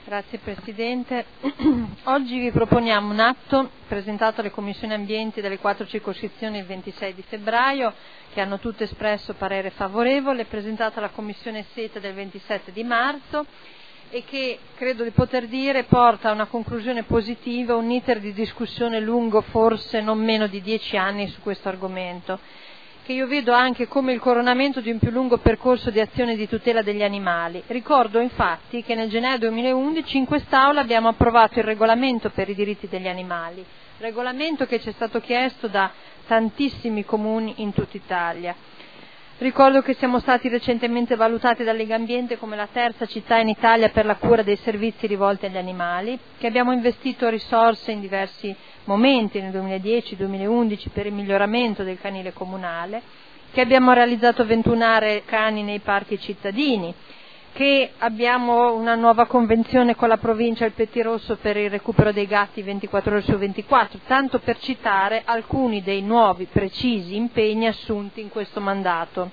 Grazie Presidente. Oggi vi proponiamo un atto presentato alle Commissioni Ambienti delle 4 circoscrizioni il 26 di febbraio, che hanno tutte espresso parere favorevole, presentato alla Commissione Sete del 27 di marzo e che, credo di poter dire, porta a una conclusione positiva un iter di discussione lungo forse non meno di 10 anni su questo argomento, che io vedo anche come il coronamento di un più lungo percorso di azione di tutela degli animali. Ricordo infatti che nel gennaio 2011 in quest'Aula abbiamo approvato il regolamento per i diritti degli animali, regolamento che ci è stato chiesto da tantissimi comuni in tutta Italia. Ricordo che siamo stati recentemente valutati da Legambiente come la terza città in Italia per la cura dei servizi rivolti agli animali, che abbiamo investito risorse in diversi momenti nel 2010-2011 per il miglioramento del canile comunale, che abbiamo realizzato 21 aree cani nei parchi cittadini, che abbiamo una nuova convenzione con la provincia del Pettirosso per il recupero dei gatti 24 ore su 24, tanto per citare alcuni dei nuovi precisi impegni assunti in questo mandato.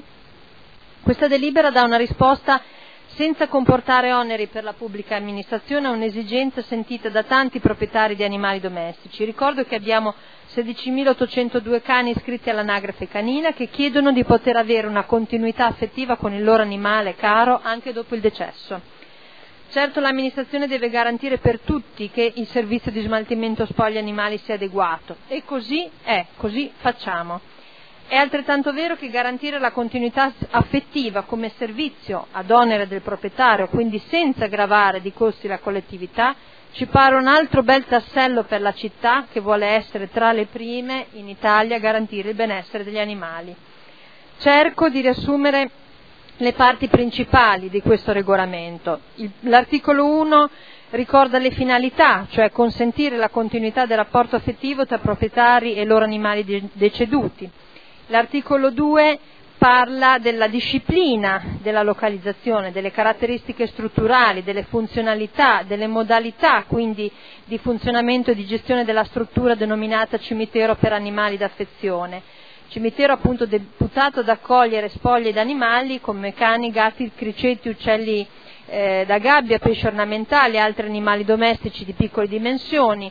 Questa delibera dà una risposta senza comportare oneri per la pubblica amministrazione a un'esigenza sentita da tanti proprietari di animali domestici. Ricordo che abbiamo 16.802 cani iscritti all'anagrafe canina che chiedono di poter avere una continuità affettiva con il loro animale caro anche dopo il decesso. Certo, l'amministrazione deve garantire per tutti che il servizio di smaltimento spogli animali sia adeguato, e così è, così facciamo. È altrettanto vero che garantire la continuità affettiva come servizio ad onere del proprietario, quindi senza gravare di costi la collettività, ci pare un altro bel tassello per la città che vuole essere tra le prime in Italia a garantire il benessere degli animali. Cerco di riassumere le parti principali di questo regolamento. L'articolo 1 ricorda le finalità, cioè consentire la continuità del rapporto affettivo tra proprietari e loro animali deceduti. L'articolo 2 parla della disciplina della localizzazione, delle caratteristiche strutturali, delle funzionalità, delle modalità quindi di funzionamento e di gestione della struttura denominata cimitero per animali d'affezione. Cimitero appunto deputato ad accogliere spoglie d'animali come cani, gatti, cricetti, uccelli da gabbia, pesci ornamentali e altri animali domestici di piccole dimensioni,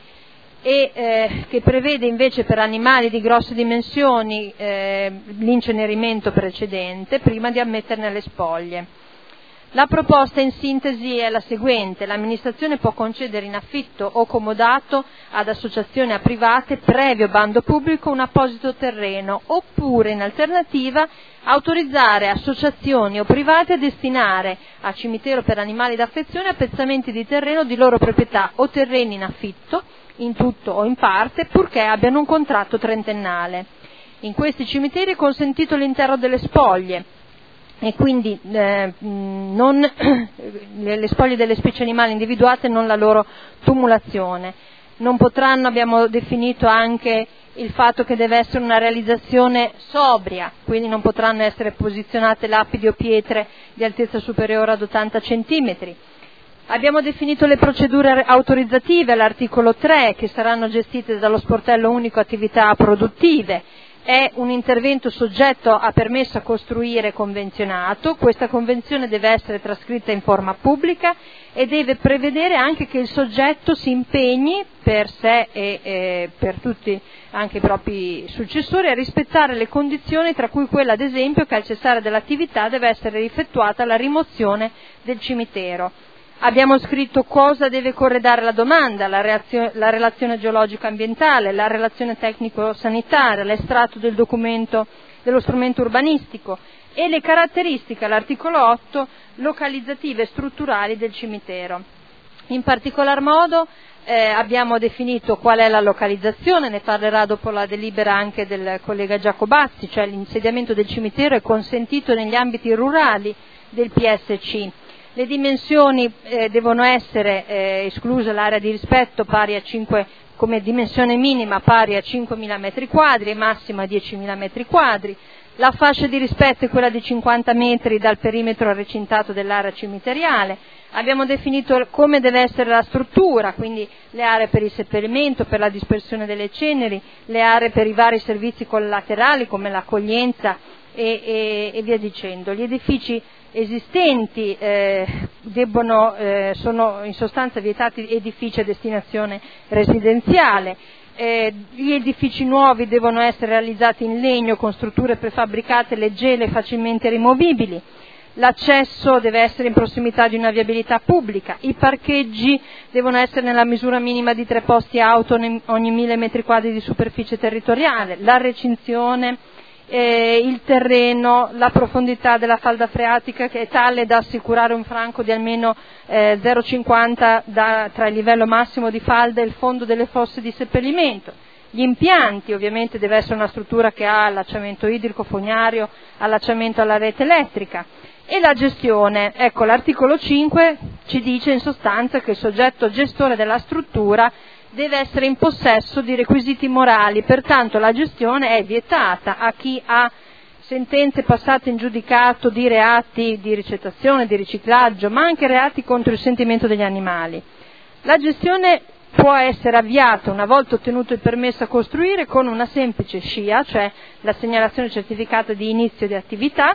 e che prevede invece per animali di grosse dimensioni l'incenerimento precedente prima di ammetterne le spoglie. La proposta in sintesi è la seguente: l'amministrazione può concedere in affitto o comodato ad associazioni a private, previo bando pubblico, un apposito terreno, oppure in alternativa autorizzare associazioni o privati a destinare a cimitero per animali d'affezione appezzamenti di terreno di loro proprietà o terreni in affitto, in tutto o in parte, purché abbiano un contratto trentennale. In questi cimiteri è consentito l'interro delle spoglie e quindi non le spoglie delle specie animali individuate, non la loro tumulazione. Non potranno, abbiamo definito anche il fatto che deve essere una realizzazione sobria, quindi non potranno essere posizionate lapidi o pietre di altezza superiore ad 80 centimetri. Abbiamo definito le procedure autorizzative all'articolo 3, che saranno gestite dallo sportello unico attività produttive. È un intervento soggetto a permesso a costruire convenzionato. Questa convenzione deve essere trascritta in forma pubblica e deve prevedere anche che il soggetto si impegni per sé e per tutti anche i propri successori a rispettare le condizioni, tra cui quella ad esempio che al cessare dell'attività deve essere effettuata la rimozione del cimitero. Abbiamo scritto cosa deve corredare la domanda: la relazione geologico-ambientale, la relazione tecnico-sanitaria, l'estratto del documento dello strumento urbanistico e le caratteristiche, all'articolo 8, localizzative e strutturali del cimitero. In particolar modo abbiamo definito qual è la localizzazione, ne parlerà dopo la delibera anche del collega Giacobazzi, cioè l'insediamento del cimitero è consentito negli ambiti rurali del PSC. Le dimensioni devono essere escluse l'area di rispetto pari a 5, come dimensione minima pari a 5.000 metri quadri e massima a 10.000 metri quadri. La fascia di rispetto è quella di 50 metri dal perimetro recintato dell'area cimiteriale. Abbiamo definito come deve essere la struttura, quindi le aree per il seppellimento, per la dispersione delle ceneri, le aree per i vari servizi collaterali come l'accoglienza e via dicendo. Gli edifici esistenti sono in sostanza vietati edifici a destinazione residenziale. Gli edifici nuovi devono essere realizzati in legno con strutture prefabbricate leggere e facilmente rimovibili. L'accesso deve essere in prossimità di una viabilità pubblica, i parcheggi devono essere nella misura minima di 3 posti auto ogni 1000 metri quadri di superficie territoriale, la recinzione, il terreno, la profondità della falda freatica che è tale da assicurare un franco di almeno 0,50 tra il livello massimo di falda e il fondo delle fosse di seppellimento. Gli impianti, ovviamente deve essere una struttura che ha allacciamento idrico, fognario, allacciamento alla rete elettrica. E la gestione, ecco, l'articolo 5 ci dice in sostanza che il soggetto gestore della struttura deve essere in possesso di requisiti morali, pertanto la gestione è vietata a chi ha sentenze passate in giudicato di reati di ricettazione, di riciclaggio, ma anche reati contro il sentimento degli animali. La gestione può essere avviata una volta ottenuto il permesso a costruire con una semplice SCIA, cioè la segnalazione certificata di inizio di attività,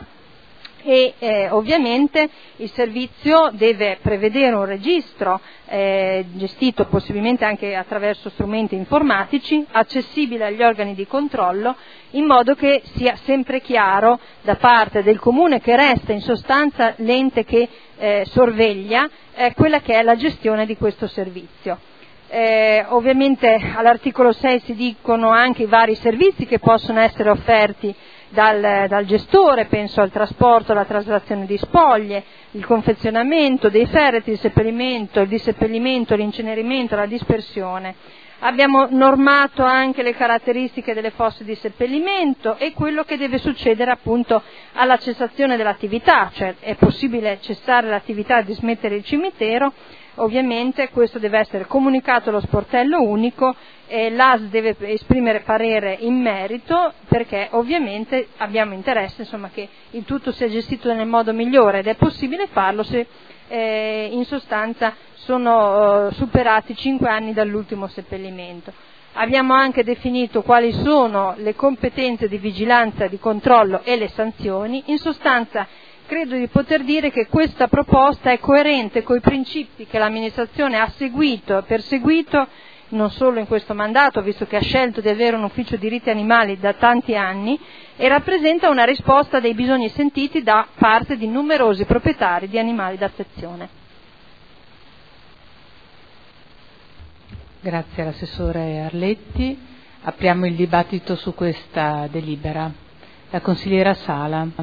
e ovviamente il servizio deve prevedere un registro gestito possibilmente anche attraverso strumenti informatici, accessibile agli organi di controllo, in modo che sia sempre chiaro da parte del comune, che resta in sostanza l'ente che sorveglia quella che è la gestione di questo servizio. Ovviamente all'articolo 6 si dicono anche i vari servizi che possono essere offerti dal gestore, penso al trasporto, alla traslazione di spoglie, il confezionamento dei ferreti, il seppellimento, il disseppellimento, l'incenerimento, la dispersione. Abbiamo normato anche le caratteristiche delle fosse di seppellimento e quello che deve succedere appunto alla cessazione dell'attività, cioè è possibile cessare l'attività e dismettere il cimitero. Ovviamente questo deve essere comunicato allo sportello unico e l'AS deve esprimere parere in merito, perché ovviamente abbiamo interesse che il tutto sia gestito nel modo migliore, ed è possibile farlo se in sostanza sono superati 5 anni dall'ultimo seppellimento. Abbiamo anche definito quali sono le competenze di vigilanza, di controllo e le sanzioni. In sostanza credo di poter dire che questa proposta è coerente con i principi che l'amministrazione ha seguito e perseguito non solo in questo mandato, visto che ha scelto di avere un ufficio diritti animali da tanti anni, e rappresenta una risposta dei bisogni sentiti da parte di numerosi proprietari di animali d'affezione. Grazie all'assessore Arletti. Apriamo il dibattito su questa delibera. La consigliera Sala.